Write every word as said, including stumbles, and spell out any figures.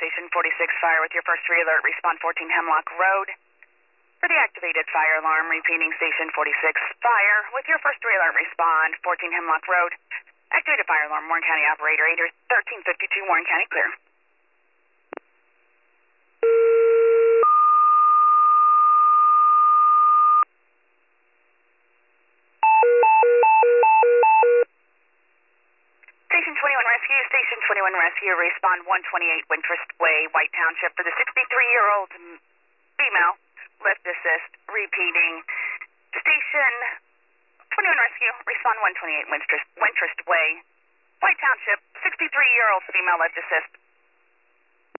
Station forty-six fire with your first re-alert. Respond fourteen Hemlock Road. For the activated fire alarm, repeating Station forty-six fire with your first re-alert. Respond fourteen Hemlock Road. Activated fire alarm, Warren County operator, eight thirteen fifty-two, Warren County, clear. Station twenty-one Rescue, Station twenty-one Rescue, respond one twenty-eight Wintrust Way, White Township, for the sixty-three-year-old female, lift assist, repeating. Station twenty-one Rescue, respond one twenty-eight Wintrust, Wintrust Way, White Township, sixty-three-year-old female, lift assist.